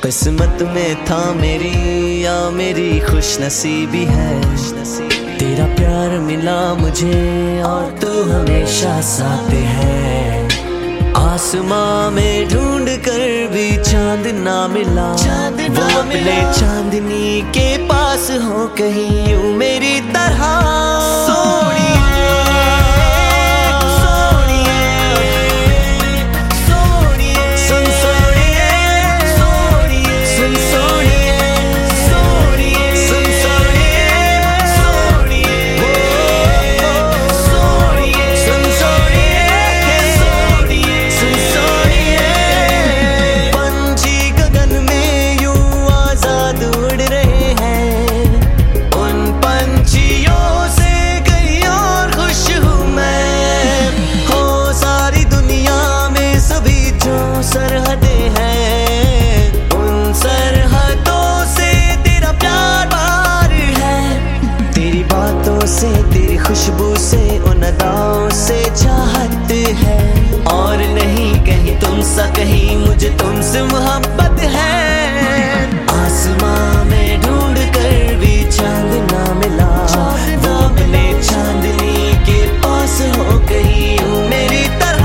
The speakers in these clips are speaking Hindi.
किस्मत में था मेरी या मेरी खुश नसीबी है, तेरा प्यार मिला मुझे और तू हमेशा साथ है। आसमां में ढूंढ कर भी चांद ना मिला, वो अपने चांदनी के पास हो कहीं यूं मेरी तरह। से तेरी खुशबू से उन अदाओं से चाहत है, और नहीं कहीं तुम सा कहीं मुझे तुमसे मोहब्बत है। आसमां में ढूंढ कर भी चांद ना मिला, वो अपने चांदनी के पास हो कहीं यूं मेरी तरह।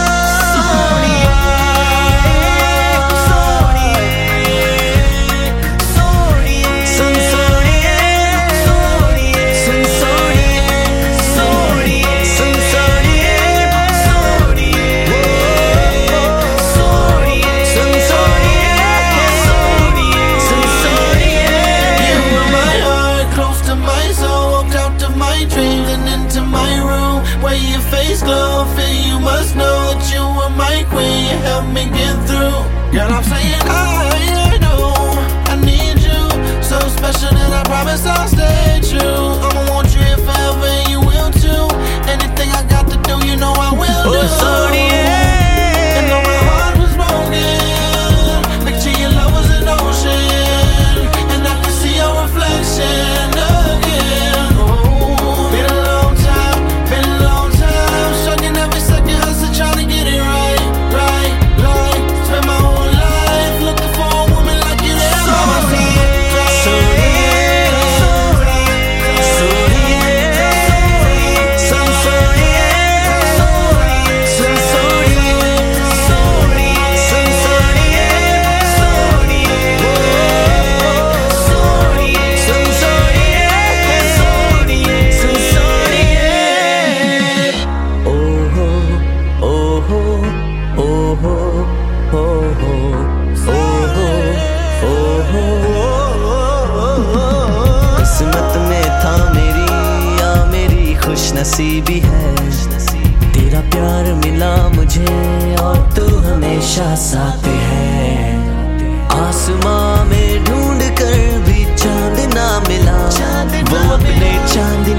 Your face glow, feel you must know that you were my queen. You helped me get through. Girl, I'm saying I know I need you, so special that I promise I'll stay true. I'ma want you here forever and you will too. Anything I got to do, you know I will do. And though my heart was broken, picture your love was an ocean, and I can see your reflection again. Been a long time, been a long time, struggling every second, hustling, trying to get it right. Spend my whole life looking for a woman like you there by my side. किस्मत में था मेरी या मेरी खुश नसीबी है, तेरा प्यार मिला मुझे और तू हमेशा साथ है। आसमां में ढूंढ कर भी चांद ना मिला, वो अपने चांद